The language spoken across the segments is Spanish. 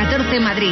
14 Madrid.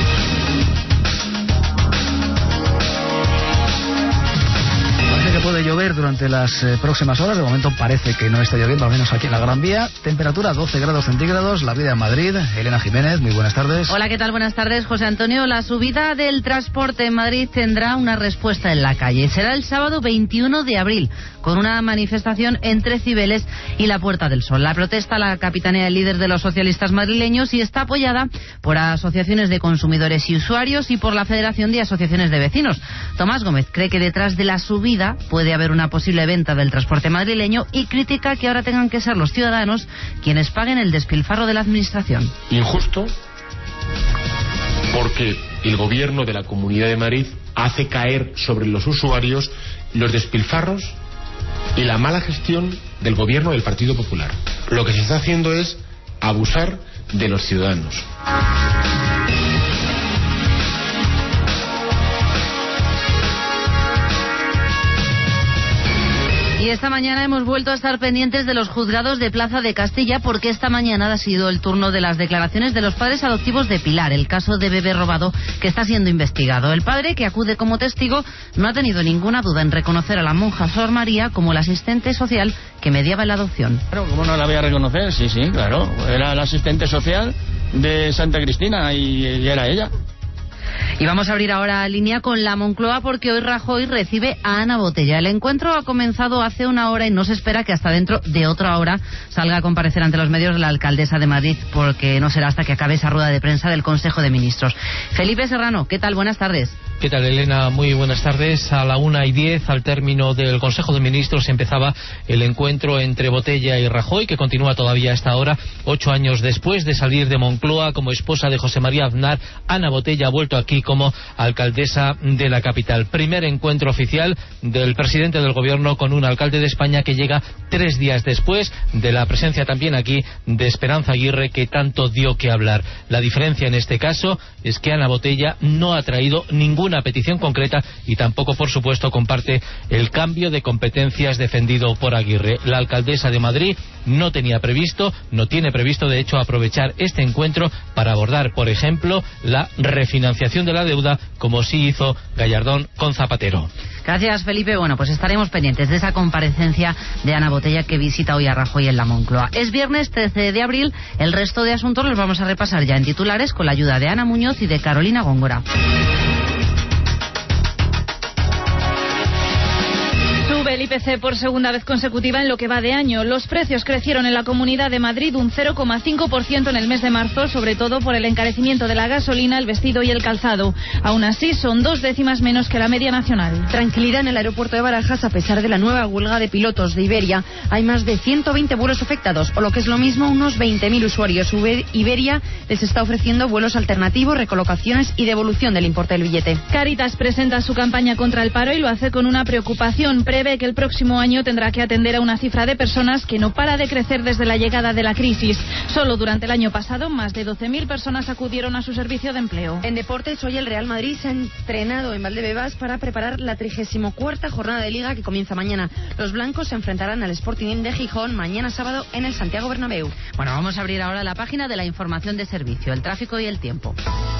Que puede llover durante las próximas horas. De momento parece que no está lloviendo, al menos aquí en la Gran Vía. Temperatura 12 grados centígrados. La vida en Madrid. Elena Jiménez, muy buenas tardes. Hola, ¿qué tal? Buenas tardes, José Antonio. La subida del transporte en Madrid tendrá una respuesta en la calle. Será el sábado 21 de abril, con una manifestación entre Cibeles y la Puerta del Sol. La protesta la capitanea el líder de los socialistas madrileños y está apoyada por asociaciones de consumidores y usuarios y por la Federación de Asociaciones de Vecinos. Tomás Gómez cree que detrás de la subida puede haber una posible venta del transporte madrileño y critica que ahora tengan que ser los ciudadanos quienes paguen el despilfarro de la administración. Injusto, porque el gobierno de la Comunidad de Madrid hace caer sobre los usuarios los despilfarros y la mala gestión del gobierno del Partido Popular. Lo que se está haciendo es abusar de los ciudadanos. Y esta mañana hemos vuelto a estar pendientes de los juzgados de Plaza de Castilla, porque esta mañana ha sido el turno de las declaraciones de los padres adoptivos de Pilar, el caso de bebé robado que está siendo investigado. El padre, que acude como testigo, no ha tenido ninguna duda en reconocer a la monja Sor María como la asistente social que mediaba la adopción. Claro, ¿cómo no la voy a reconocer? Sí, claro. Era la asistente social de Santa Cristina y era ella. Y vamos a abrir ahora línea con la Moncloa, porque hoy Rajoy recibe a Ana Botella. El encuentro ha comenzado hace una hora y no se espera que hasta dentro de otra hora salga a comparecer ante los medios la alcaldesa de Madrid, porque no será hasta que acabe esa rueda de prensa del Consejo de Ministros. Felipe Serrano, ¿qué tal? Buenas tardes. ¿Qué tal, Elena? Muy buenas tardes. A la 1:10, al término del Consejo de Ministros, empezaba el encuentro entre Botella y Rajoy, que continúa todavía a esta hora. 8 años después de salir de Moncloa como esposa de José María Aznar, Ana Botella ha vuelto aquí como alcaldesa de la capital. Primer encuentro oficial del presidente del gobierno con un alcalde de España, que llega 3 días después de la presencia también aquí de Esperanza Aguirre, que tanto dio que hablar. La diferencia en este caso es que Ana Botella no ha traído ninguna petición concreta y tampoco, por supuesto, comparte el cambio de competencias defendido por Aguirre. La alcaldesa de Madrid no tiene previsto, de hecho, aprovechar este encuentro para abordar, por ejemplo, la refinanciación de la deuda, como sí hizo Gallardón con Zapatero. Gracias, Felipe. Bueno, pues estaremos pendientes de esa comparecencia de Ana Botella, que visita hoy a Rajoy en la Moncloa. Es viernes 13 de abril. El resto de asuntos los vamos a repasar ya en titulares con la ayuda de Ana Muñoz y de Carolina Góngora. El IPC por segunda vez consecutiva en lo que va de año. Los precios crecieron en la Comunidad de Madrid un 0,5% en el mes de marzo, sobre todo por el encarecimiento de la gasolina, el vestido y el calzado. Aún así, son 2 décimas menos que la media nacional. Tranquilidad en el aeropuerto de Barajas a pesar de la nueva huelga de pilotos de Iberia. Hay más de 120 vuelos afectados, o lo que es lo mismo, unos 20.000 usuarios. Iberia les está ofreciendo vuelos alternativos, recolocaciones y devolución del importe del billete. Cáritas presenta su campaña contra el paro y lo hace con una preocupación. Prevé que el próximo año tendrá que atender a una cifra de personas que no para de crecer desde la llegada de la crisis. Solo durante el año pasado, más de 12.000 personas acudieron a su servicio de empleo. En deportes, hoy el Real Madrid se ha entrenado en Valdebebas para preparar la 34ª jornada de Liga, que comienza mañana. Los blancos se enfrentarán al Sporting de Gijón mañana sábado en el Santiago Bernabéu. Bueno, vamos a abrir ahora la página de la información de servicio, el tráfico y el tiempo.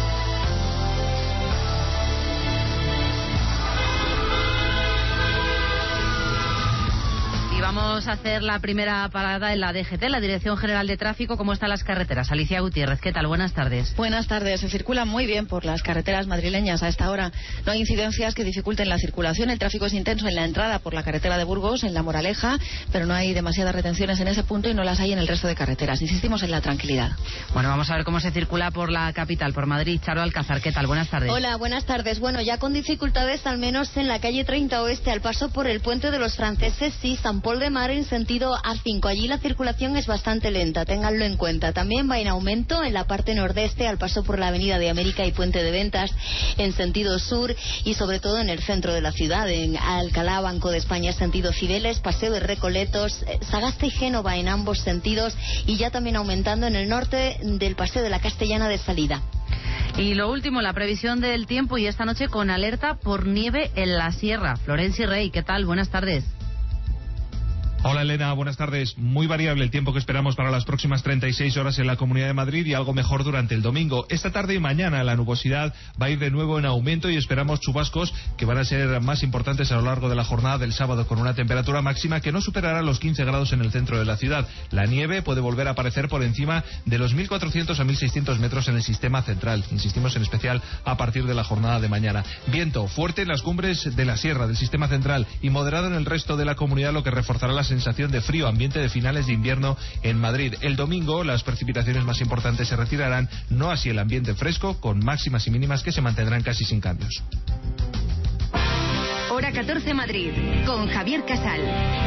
Vamos a hacer la primera parada en la DGT, la Dirección General de Tráfico. ¿Cómo están las carreteras? Alicia Gutiérrez, ¿qué tal? Buenas tardes. Buenas tardes. Se circula muy bien por las carreteras madrileñas a esta hora. No hay incidencias que dificulten la circulación. El tráfico es intenso en la entrada por la carretera de Burgos, en La Moraleja, pero no hay demasiadas retenciones en ese punto y no las hay en el resto de carreteras. Insistimos en la tranquilidad. Bueno, vamos a ver cómo se circula por la capital, por Madrid. Charo Alcázar, ¿qué tal? Buenas tardes. Hola, buenas tardes. Bueno, ya con dificultades, al menos en la calle 30 Oeste, al paso por el Puente de los Franceses y San Pol de Mar en sentido A5. Allí la circulación es bastante lenta, ténganlo en cuenta. También va en aumento en la parte nordeste, al paso por la Avenida de América y Puente de Ventas en sentido sur, y sobre todo en el centro de la ciudad, en Alcalá, Banco de España sentido Cibeles, Paseo de Recoletos, Sagasta y Génova en ambos sentidos, y ya también aumentando en el norte del Paseo de la Castellana de salida. Y lo último, la previsión del tiempo, y esta noche con alerta por nieve en la sierra. Florencia y Rey, ¿qué tal? Buenas tardes. Hola Elena, buenas tardes. Muy variable el tiempo que esperamos para las próximas 36 horas en la Comunidad de Madrid y algo mejor durante el domingo. Esta tarde y mañana la nubosidad va a ir de nuevo en aumento y esperamos chubascos que van a ser más importantes a lo largo de la jornada del sábado, con una temperatura máxima que no superará los 15 grados en el centro de la ciudad. La nieve puede volver a aparecer por encima de los 1.400 a 1.600 metros en el sistema central. Insistimos en especial a partir de la jornada de mañana. Viento fuerte en las cumbres de la sierra del sistema central y moderado en el resto de la comunidad, lo que reforzará la sensación de frío, ambiente de finales de invierno en Madrid. El domingo las precipitaciones más importantes se retirarán, no así el ambiente fresco, con máximas y mínimas que se mantendrán casi sin cambios. Hora 14 Madrid, con Javier Casal.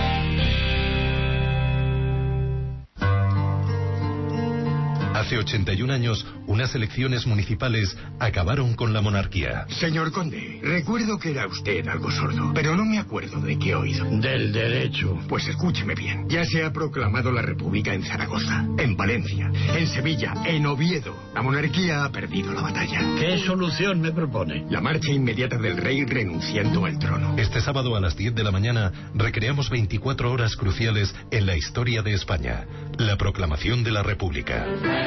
Hace 81 años, unas elecciones municipales acabaron con la monarquía. Señor conde, recuerdo que era usted algo sordo, pero no me acuerdo de qué he oído. Del derecho. Pues escúcheme bien. Ya se ha proclamado la República en Zaragoza, en Valencia, en Sevilla, en Oviedo. La monarquía ha perdido la batalla. ¿Qué solución me propone? La marcha inmediata del rey renunciando al trono. Este sábado a las 10 de la mañana recreamos 24 horas cruciales en la historia de España. La proclamación de la República.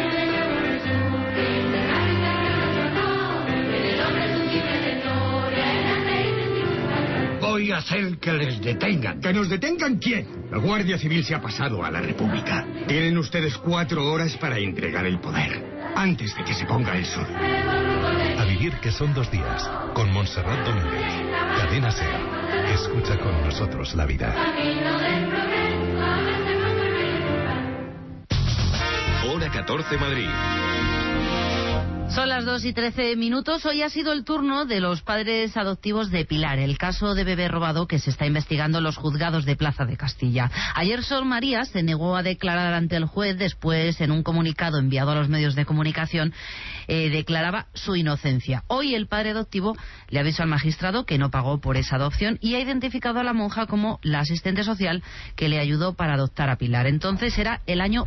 Voy a hacer que les detengan. ¿Que nos detengan quién? La Guardia Civil se ha pasado a la República. Tienen ustedes 4 horas para entregar el poder, antes de que se ponga el sol. A vivir que son 2 días, con Montserrat Domínguez. Cadena SER. Escucha con nosotros la vida. Hora 14 Madrid. Son las 2:13. Hoy ha sido el turno de los padres adoptivos de Pilar, el caso de bebé robado que se está investigando en los juzgados de Plaza de Castilla. Ayer Sor María se negó a declarar ante el juez, después en un comunicado enviado a los medios de comunicación declaraba su inocencia. Hoy el padre adoptivo le avisó al magistrado que no pagó por esa adopción y ha identificado a la monja como la asistente social que le ayudó para adoptar a Pilar. Entonces era el año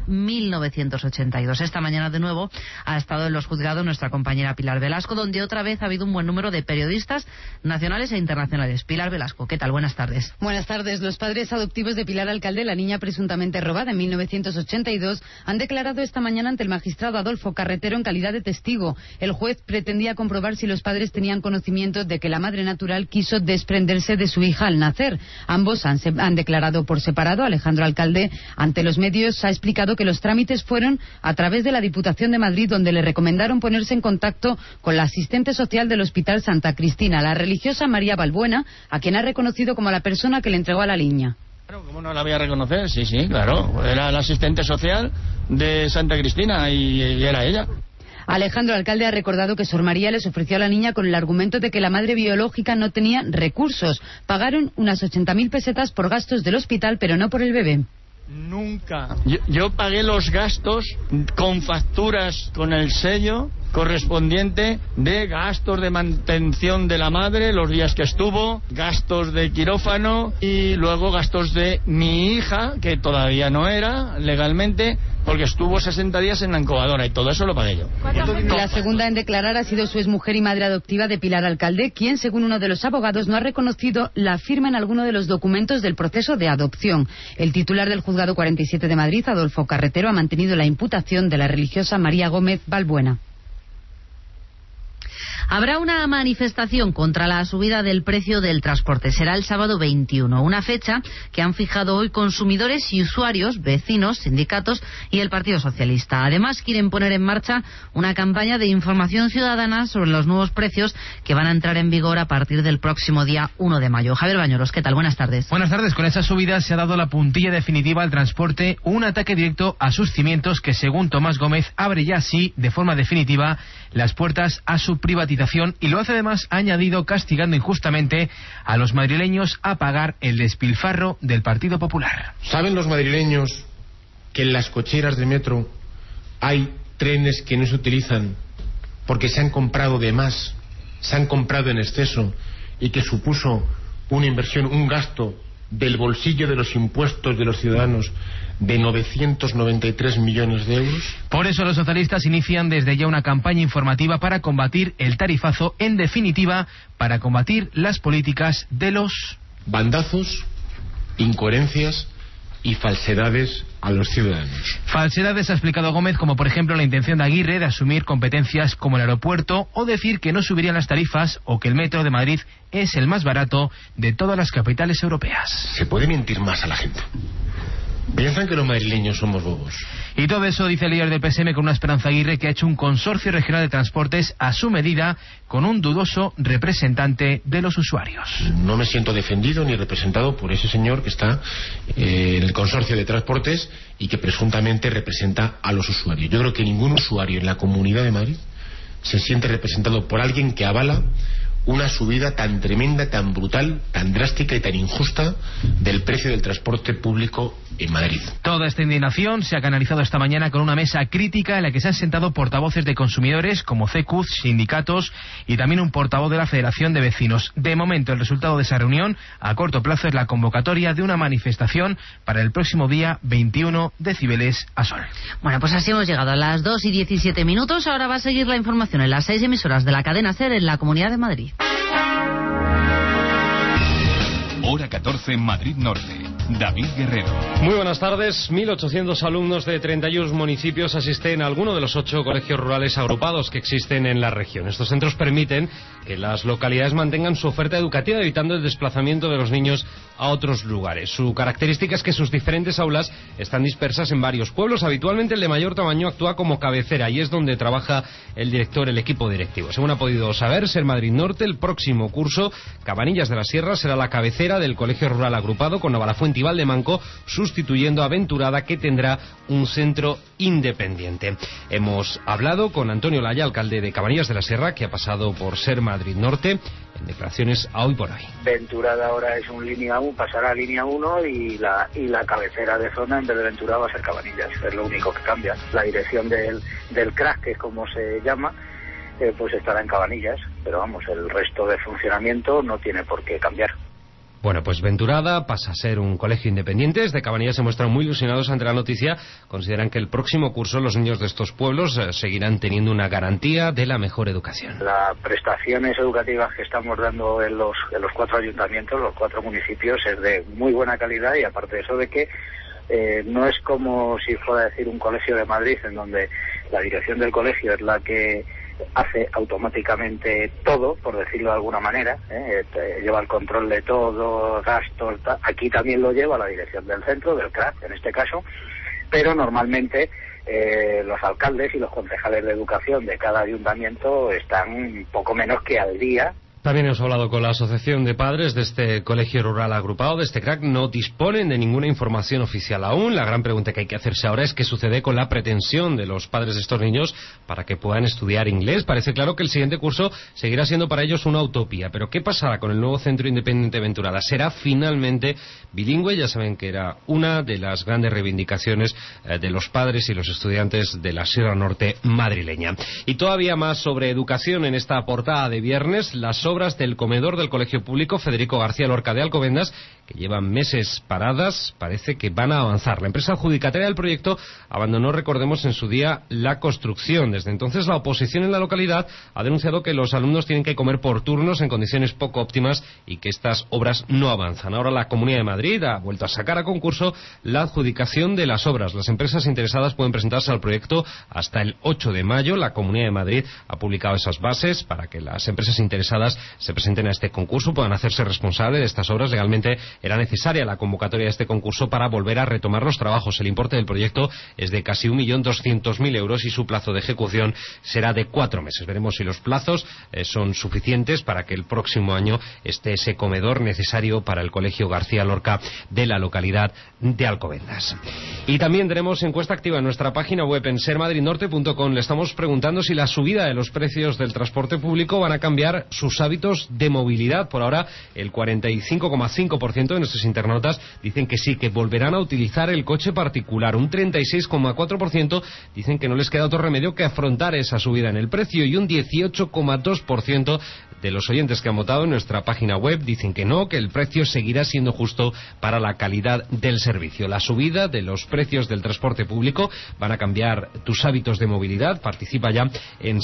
1982. Esta mañana de nuevo ha estado en los juzgados nuestra compañera Pilar Velasco, donde otra vez ha habido un buen número de periodistas nacionales e internacionales. Pilar Velasco, ¿qué tal? Buenas tardes. Buenas tardes. Los padres adoptivos de Pilar Alcalde, la niña presuntamente robada en 1982, han declarado esta mañana ante el magistrado Adolfo Carretero en calidad de testigo. El juez pretendía comprobar si los padres tenían conocimiento de que la madre natural quiso desprenderse de su hija al nacer. Ambos han declarado por separado. Alejandro Alcalde, ante los medios, ha explicado que los trámites fueron a través de la Diputación de Madrid, donde le recomendaron ponerse en contacto con la asistente social del Hospital Santa Cristina, la religiosa María Balbuena, a quien ha reconocido como la persona que le entregó a la niña. Claro, ¿cómo no la voy a reconocer? Sí, claro. Era la asistente social de Santa Cristina y era ella. Alejandro Alcalde ha recordado que Sor María les ofreció a la niña con el argumento de que la madre biológica no tenía recursos. Pagaron unas 80.000 pesetas por gastos del hospital, pero no por el bebé. Nunca. Yo pagué los gastos con facturas con el sello correspondiente de gastos de mantención de la madre, los días que estuvo, gastos de quirófano y luego gastos de mi hija, que todavía no era legalmente, porque estuvo 60 días en la incubadora y todo eso lo pagué yo. La segunda en declarar ha sido su exmujer y madre adoptiva de Pilar Alcalde, quien, según uno de los abogados, no ha reconocido la firma en alguno de los documentos del proceso de adopción. El titular del Juzgado 47 de Madrid, Adolfo Carretero, ha mantenido la imputación de la religiosa María Gómez Balbuena. Habrá una manifestación contra la subida del precio del transporte. Será el sábado 21, una fecha que han fijado hoy consumidores y usuarios, vecinos, sindicatos y el Partido Socialista. Además, quieren poner en marcha una campaña de información ciudadana sobre los nuevos precios que van a entrar en vigor a partir del próximo día 1 de mayo. Javier Bañuelos, ¿qué tal? Buenas tardes. Buenas tardes. Con esa subida se ha dado la puntilla definitiva al transporte, un ataque directo a sus cimientos que, según Tomás Gómez, abre ya así, de forma definitiva, las puertas a su privatización, y lo hace además, ha añadido, castigando injustamente a los madrileños a pagar el despilfarro del Partido Popular. ¿Saben los madrileños que en las cocheras de metro hay trenes que no se utilizan porque se han comprado de más, se han comprado en exceso y que supuso una inversión, un gasto del bolsillo de los impuestos de los ciudadanos de 993 millones de euros? Por eso los socialistas inician desde ya una campaña informativa para combatir el tarifazo, en definitiva, para combatir las políticas de los bandazos, incoherencias y falsedades a los ciudadanos. Falsedades ha explicado Gómez, como por ejemplo la intención de Aguirre de asumir competencias como el aeropuerto o decir que no subirían las tarifas o que el metro de Madrid es el más barato de todas las capitales europeas. Se puede mentir más a la gente. Piensan que los madrileños somos bobos. Y todo eso dice el líder del PSM con una Esperanza Aguirre, que ha hecho un consorcio regional de transportes a su medida con un dudoso representante de los usuarios. No me siento defendido ni representado por ese señor que está en el consorcio de transportes y que presuntamente representa a los usuarios. Yo creo que ningún usuario en la Comunidad de Madrid se siente representado por alguien que avala una subida tan tremenda, tan brutal, tan drástica y tan injusta del precio del transporte público en Madrid. Toda esta indignación se ha canalizado esta mañana con una mesa crítica en la que se han sentado portavoces de consumidores como CECUZ, sindicatos y también un portavoz de la Federación de Vecinos. De momento, el resultado de esa reunión a corto plazo es la convocatoria de una manifestación para el próximo día 21 de Cibeles a Sol. Bueno, pues así hemos llegado a las 2:17. Ahora va a seguir la información en las 6 emisoras de la cadena SER en la Comunidad de Madrid. Hora 14 Madrid Norte. David Guerrero. Muy buenas tardes. 1.800 alumnos de 31 municipios asisten a alguno de los 8 colegios rurales agrupados que existen en la región. Estos centros permiten que las localidades mantengan su oferta educativa, evitando el desplazamiento de los niños a otros lugares. Su característica es que sus diferentes aulas están dispersas en varios pueblos. Habitualmente el de mayor tamaño actúa como cabecera y es donde trabaja el director, el equipo directivo. Según ha podido saber SER Madrid Norte, el próximo curso Cabanillas de la Sierra será la cabecera del colegio rural agrupado, con Navalafuente y Valdemanco sustituyendo a Venturada, que tendrá un centro independiente. Hemos hablado con Antonio Laya, alcalde de Cabanillas de la Sierra, que ha pasado por SER Madrid Norte, en declaraciones a Hoy por Hoy. Venturada ahora es un línea 1, pasará a línea 1 y la cabecera de zona en vez de Venturada va a ser Cabanillas, es lo único que cambia. La dirección del CRAC, que es como se llama, pues estará en Cabanillas, pero vamos, el resto de funcionamiento no tiene por qué cambiar. Bueno, pues Venturada pasa a ser un colegio independiente. Desde Cabanillas se muestran muy ilusionados ante la noticia. Consideran que el próximo curso los niños de estos pueblos seguirán teniendo una garantía de la mejor educación. Las prestaciones educativas que estamos dando en los 4 ayuntamientos, los 4 municipios, es de muy buena calidad, y aparte de eso de que no es como si fuera a decir un colegio de Madrid en donde la dirección del colegio es la que hace automáticamente todo, por decirlo de alguna manera, lleva el control de todo, gastos, aquí también lo lleva la dirección del centro, del CRAC en este caso, pero normalmente los alcaldes y los concejales de educación de cada ayuntamiento están poco menos que al día. También hemos hablado con la Asociación de Padres de este colegio rural agrupado, de este CRAC. No disponen de ninguna información oficial aún. La gran pregunta que hay que hacerse ahora es qué sucede con la pretensión de los padres de estos niños para que puedan estudiar inglés. Parece claro que el siguiente curso seguirá siendo para ellos una utopía. Pero ¿qué pasará con el nuevo Centro Independiente Venturada? ¿Será finalmente bilingüe? Ya saben que era una de las grandes reivindicaciones de los padres y los estudiantes de la Sierra Norte madrileña. Y todavía más sobre educación en esta portada de viernes. Las obras del comedor del Colegio Público Federico García Lorca de Alcobendas, que llevan meses paradas, parece que van a avanzar. La empresa adjudicataria del proyecto abandonó, recordemos, en su día la construcción. Desde entonces la oposición en la localidad ha denunciado que los alumnos tienen que comer por turnos en condiciones poco óptimas y que estas obras no avanzan. Ahora la Comunidad de Madrid ha vuelto a sacar a concurso la adjudicación de las obras. Las empresas interesadas pueden presentarse al proyecto hasta el 8 de mayo. La Comunidad de Madrid ha publicado esas bases para que las empresas interesadas se presenten a este concurso, puedan hacerse responsables de estas obras. Legalmente era necesaria la convocatoria de este concurso para volver a retomar los trabajos. El importe del proyecto es de casi 1.200.000 euros y su plazo de ejecución será de 4 meses. Veremos si los plazos son suficientes para que el próximo año esté ese comedor necesario para el Colegio García Lorca de la localidad de Alcobendas. Y también tenemos encuesta activa en nuestra página web en sermadridnorte.com. Le estamos preguntando si la subida de los precios del transporte público van a cambiar sus hábitos de movilidad. Por ahora el 45,5% de nuestros internautas dicen que sí, que volverán a utilizar el coche particular. Un 36,4% dicen que no les queda otro remedio que afrontar esa subida en el precio, y un 18,2% de los oyentes que han votado en nuestra página web dicen que no, que el precio seguirá siendo justo para la calidad del servicio. La subida de los precios del transporte público van a cambiar tus hábitos de movilidad. Participa ya en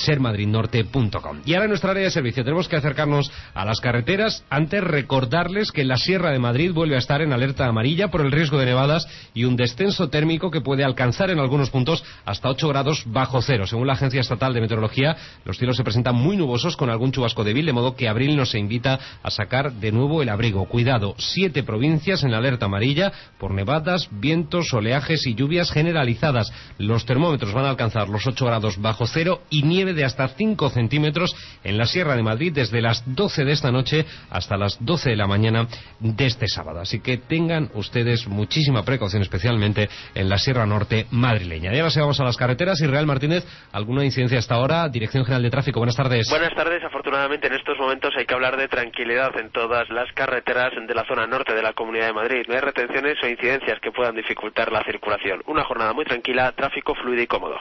sermadridnorte.com. Y ahora en nuestra área de servicio tenemos que acercarnos a las carreteras. Antes, recordarles que en la Sierra de Madrid Madrid vuelve a estar en alerta amarilla por el riesgo de nevadas y un descenso térmico que puede alcanzar en algunos puntos hasta 8 grados bajo cero. Según la Agencia Estatal de Meteorología, los cielos se presentan muy nubosos con algún chubasco débil, de modo que abril nos invita a sacar de nuevo el abrigo. Cuidado, 7 provincias en la alerta amarilla por nevadas, vientos, oleajes y lluvias generalizadas. Los termómetros van a alcanzar los 8 grados bajo cero y nieve de hasta 5 centímetros en la Sierra de Madrid desde las 12 de esta noche hasta las 12 de la mañana de este sábado. Así que tengan ustedes muchísima precaución, especialmente en la Sierra Norte madrileña. Y ahora sí vamos a las carreteras. Israel Martínez, ¿alguna incidencia hasta ahora? Dirección General de Tráfico, buenas tardes. Buenas tardes. Afortunadamente en estos momentos hay que hablar de tranquilidad en todas las carreteras de la zona norte de la Comunidad de Madrid. No hay retenciones o incidencias que puedan dificultar la circulación. Una jornada muy tranquila, tráfico fluido y cómodo.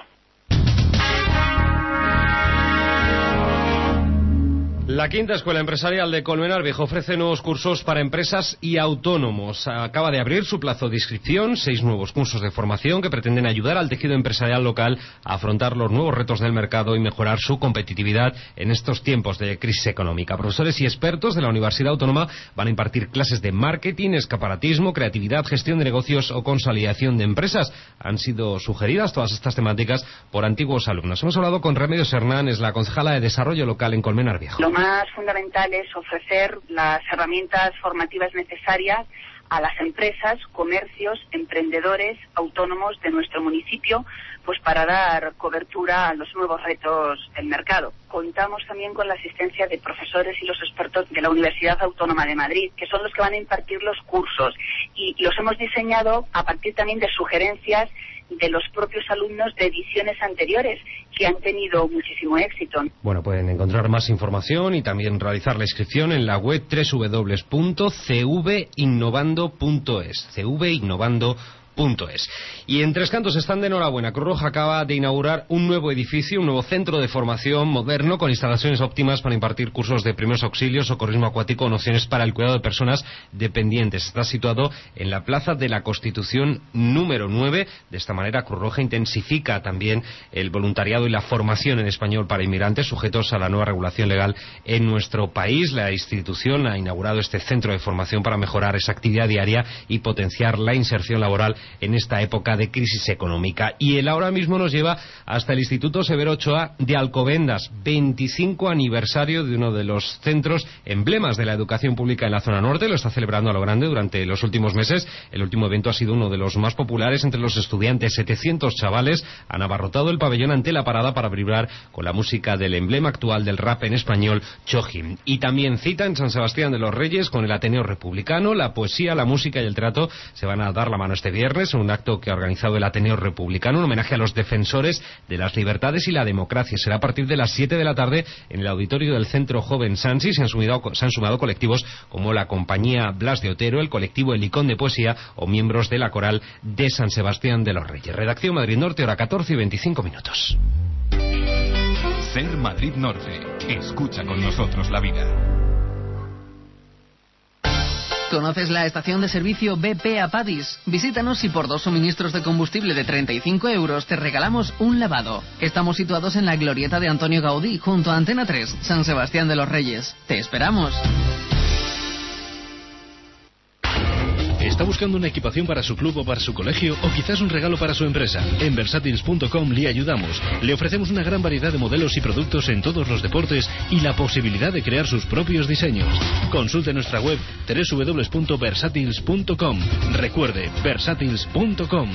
La Quinta Escuela Empresarial de Colmenar Viejo ofrece nuevos cursos para empresas y autónomos. Acaba de abrir su plazo de inscripción, 6 nuevos cursos de formación que pretenden ayudar al tejido empresarial local a afrontar los nuevos retos del mercado y mejorar su competitividad en estos tiempos de crisis económica. Profesores y expertos de la Universidad Autónoma van a impartir clases de marketing, escaparatismo, creatividad, gestión de negocios o consolidación de empresas. Han sido sugeridas todas estas temáticas por antiguos alumnos. Hemos hablado con Remedios Hernán, es la concejala de Desarrollo Local en Colmenar Viejo. Lo más fundamental es ofrecer las herramientas formativas necesarias a las empresas, comercios, emprendedores, autónomos de nuestro municipio, pues para dar cobertura a los nuevos retos del mercado. Contamos también con la asistencia de profesores y los expertos de la Universidad Autónoma de Madrid, que son los que van a impartir los cursos, y los hemos diseñado a partir también de sugerencias de los propios alumnos de ediciones anteriores, que han tenido muchísimo éxito. Bueno, pueden encontrar más información y también realizar la inscripción en la web www.cvinnovando.es. Y en Tres Cantos están de enhorabuena. Cruz Roja acaba de inaugurar un nuevo edificio, un nuevo centro de formación moderno con instalaciones óptimas para impartir cursos de primeros auxilios, socorrismo acuático o nociones para el cuidado de personas dependientes. Está situado en la Plaza de la Constitución número 9. De esta manera, Cruz Roja intensifica también el voluntariado y la formación en español para inmigrantes sujetos a la nueva regulación legal en nuestro país. La institución ha inaugurado este centro de formación para mejorar esa actividad diaria y potenciar la inserción laboral en esta época de crisis económica. Y él ahora mismo nos lleva hasta el Instituto Severo Ochoa de Alcobendas, 25 aniversario de uno de los centros emblemas de la educación pública en la zona norte. Lo está celebrando a lo grande durante los últimos meses. El último evento ha sido uno de los más populares entre los estudiantes. 700 chavales han abarrotado el pabellón ante la parada para vibrar con la música del emblema actual del rap en español, Chojim. Y también cita en San Sebastián de los Reyes con el Ateneo Republicano. La poesía, la música y el teatro se van a dar la mano este viernes en un acto que ha organizado el Ateneo Republicano, un homenaje a los defensores de las libertades y la democracia. Será a partir de las 7 de la tarde en el auditorio del Centro Joven Sansi. Se han sumado colectivos como la Compañía Blas de Otero, el colectivo El Icón de Poesía o miembros de la Coral de San Sebastián de los Reyes. Redacción Madrid Norte, hora 14 y 25 minutos. Ser Madrid Norte. Escucha con nosotros la vida. ¿Conoces la estación de servicio BP Apadis? Visítanos y por 2 suministros de combustible de 35 euros te regalamos un lavado. Estamos situados en la glorieta de Antonio Gaudí, junto a Antena 3, San Sebastián de los Reyes. ¡Te esperamos! ¿Está buscando una equipación para su club o para su colegio o quizás un regalo para su empresa? En Versatils.com le ayudamos. Le ofrecemos una gran variedad de modelos y productos en todos los deportes y la posibilidad de crear sus propios diseños. Consulte nuestra web www.versatils.com. Recuerde, Versatils.com.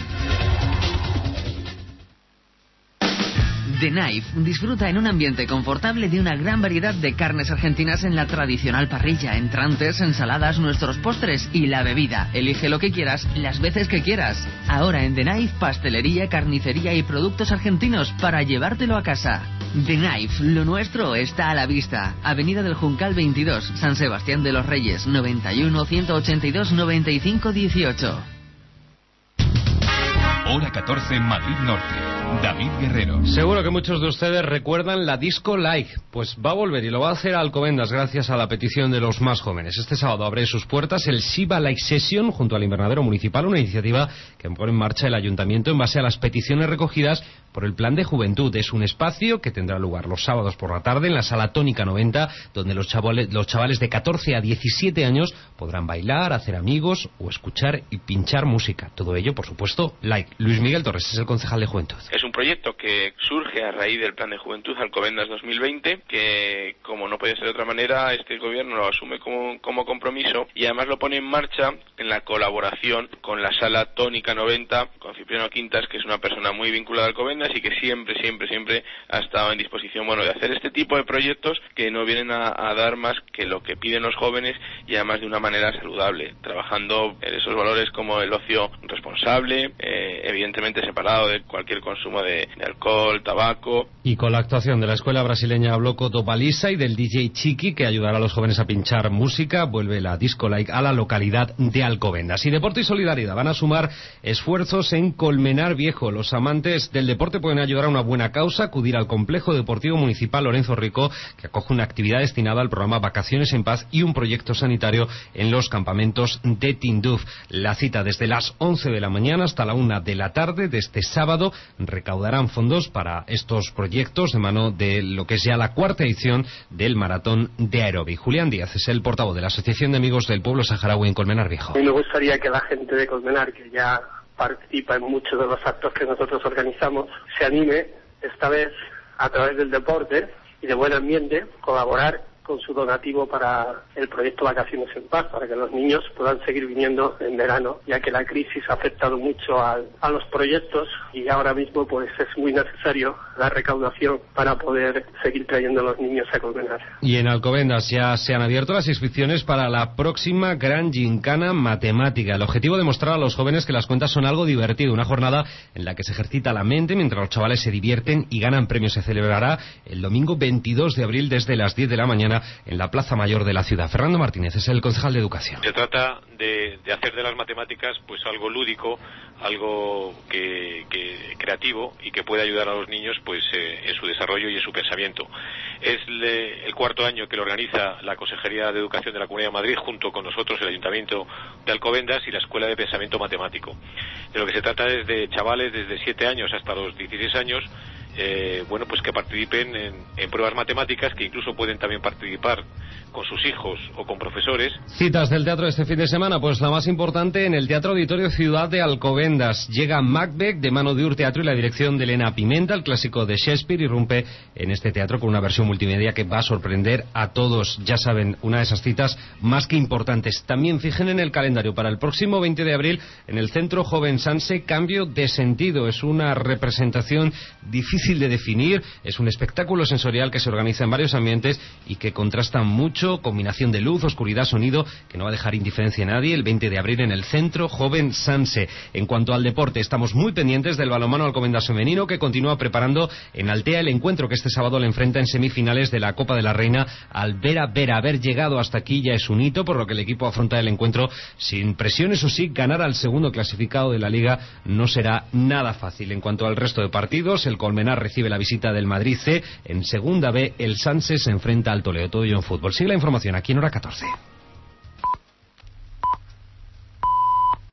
The Knife disfruta en un ambiente confortable de una gran variedad de carnes argentinas en la tradicional parrilla, entrantes, ensaladas, nuestros postres y la bebida. Elige lo que quieras, las veces que quieras. Ahora en The Knife, pastelería, carnicería y productos argentinos para llevártelo a casa. The Knife, lo nuestro está a la vista. Avenida del Juncal 22, San Sebastián de los Reyes, 91 182 95 18. Hora 14 en Madrid Norte. David Guerrero. Seguro que muchos de ustedes recuerdan la Disco Like. Pues va a volver y lo va a hacer a Alcobendas gracias a la petición de los más jóvenes. Este sábado abre sus puertas el Shiva Like Session junto al Invernadero Municipal, una iniciativa que pone en marcha el Ayuntamiento en base a las peticiones recogidas por el Plan de Juventud. Es un espacio que tendrá lugar los sábados por la tarde en la Sala Tónica 90, donde los chavales de 14 a 17 años podrán bailar, hacer amigos o escuchar y pinchar música. Todo ello, por supuesto, like. Luis Miguel Torres es el concejal de Juventud. Es un proyecto que surge a raíz del Plan de Juventud Alcobendas 2020, que, como no puede ser de otra manera, este gobierno lo asume como compromiso y además lo pone en marcha en la colaboración con la Sala Tónica 90, con Cipriano Quintas, que es una persona muy vinculada a Alcobendas y que siempre ha estado en disposición, de hacer este tipo de proyectos que no vienen a dar más que lo que piden los jóvenes y además de una manera saludable, trabajando en esos valores como el ocio responsable, evidentemente separado de cualquier consumo de alcohol, tabaco. Y con la actuación de la escuela brasileña Bloco do Baliza y del DJ Chiqui, que ayudará a los jóvenes a pinchar música, vuelve la Disco Like a la localidad de Alcobendas. Y Deporte y Solidaridad van a sumar esfuerzos en Colmenar Viejo. Los amantes del deporte pueden ayudar a una buena causa, acudir al Complejo Deportivo Municipal Lorenzo Rico, que acoge una actividad destinada al programa Vacaciones en Paz y un proyecto sanitario en los campamentos de Tinduf. La cita desde las 11 de la mañana hasta la 1 de la tarde de este sábado. Recaudarán fondos para estos proyectos de mano de lo que es ya la 4ª edición del Maratón de Aerobi. Julián Díaz es el portavoz de la Asociación de Amigos del Pueblo Saharaui en Colmenar Viejo. A mí me gustaría que la gente de Colmenar, que ya participa en muchos de los actos que nosotros organizamos, se anime esta vez a través del deporte y de buen ambiente, colaborar con su donativo para el proyecto Vacaciones en Paz, para que los niños puedan seguir viniendo en verano, ya que la crisis ha afectado mucho a los proyectos y ahora mismo pues es muy necesario la recaudación para poder seguir trayendo a los niños a Colmenar. Y en Alcobendas ya se han abierto las inscripciones para la próxima Gran Gincana Matemática. El objetivo de mostrar a los jóvenes que las cuentas son algo divertido, una jornada en la que se ejercita la mente mientras los chavales se divierten y ganan premios. Se celebrará el domingo 22 de abril desde las 10 de la mañana en la Plaza Mayor de la ciudad. Fernando Martínez es el concejal de Educación. Se trata de hacer de las matemáticas pues algo lúdico, algo que creativo y que puede ayudar a los niños pues en su desarrollo y en su pensamiento. Es el 4º año que lo organiza la Consejería de Educación de la Comunidad de Madrid junto con nosotros, el Ayuntamiento de Alcobendas y la Escuela de Pensamiento Matemático. De lo que se trata es de chavales desde 7 años hasta los 16 años pues que participen en pruebas matemáticas, que incluso pueden también participar con sus hijos o con profesores. Citas del teatro de este fin de semana, pues la más importante en el Teatro Auditorio Ciudad de Alcobendas. Llega Macbeth de mano de Ur Teatro y la dirección de Elena Pimenta. El clásico de Shakespeare irrumpe en este teatro con una versión multimedia que va a sorprender a todos. Ya saben, una de esas citas más que importantes. También fijen en el calendario para el próximo 20 de abril en el Centro Joven Sanse, Cambio de Sentido. Es una representación difícil de definir, es un espectáculo sensorial que se organiza en varios ambientes y que contrasta mucho, combinación de luz, oscuridad, sonido, que no va a dejar indiferencia a nadie, el 20 de abril en el Centro Joven Sanse. En cuanto al deporte, estamos muy pendientes del balonmano Alcobendas femenino, que continúa preparando en Altea el encuentro que este sábado le enfrenta en semifinales de la Copa de la Reina al Vera Vera. Haber llegado hasta aquí ya es un hito, por lo que el equipo afronta el encuentro sin presión. Eso sí, ganar al segundo clasificado de la Liga no será nada fácil. En cuanto al resto de partidos, el Colmenar recibe la visita del Madrid C. En segunda B, el Sanse se enfrenta al Toledo. Todo ello en fútbol. Sigue la información aquí en Hora 14.